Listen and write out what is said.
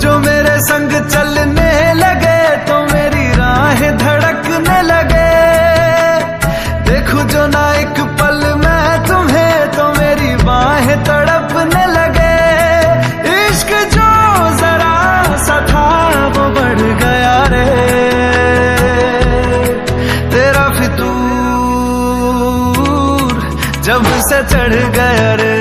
जो मेरे संग चलने लगे तो मेरी राहें धड़कने लगे। देखूं जो ना एक पल मैं तुम्हें तो मेरी बाहें तड़पने लगे। इश्क जो जरा सा था वो बढ़ गया रे, तेरा फितूर जब से चढ़ गया रे।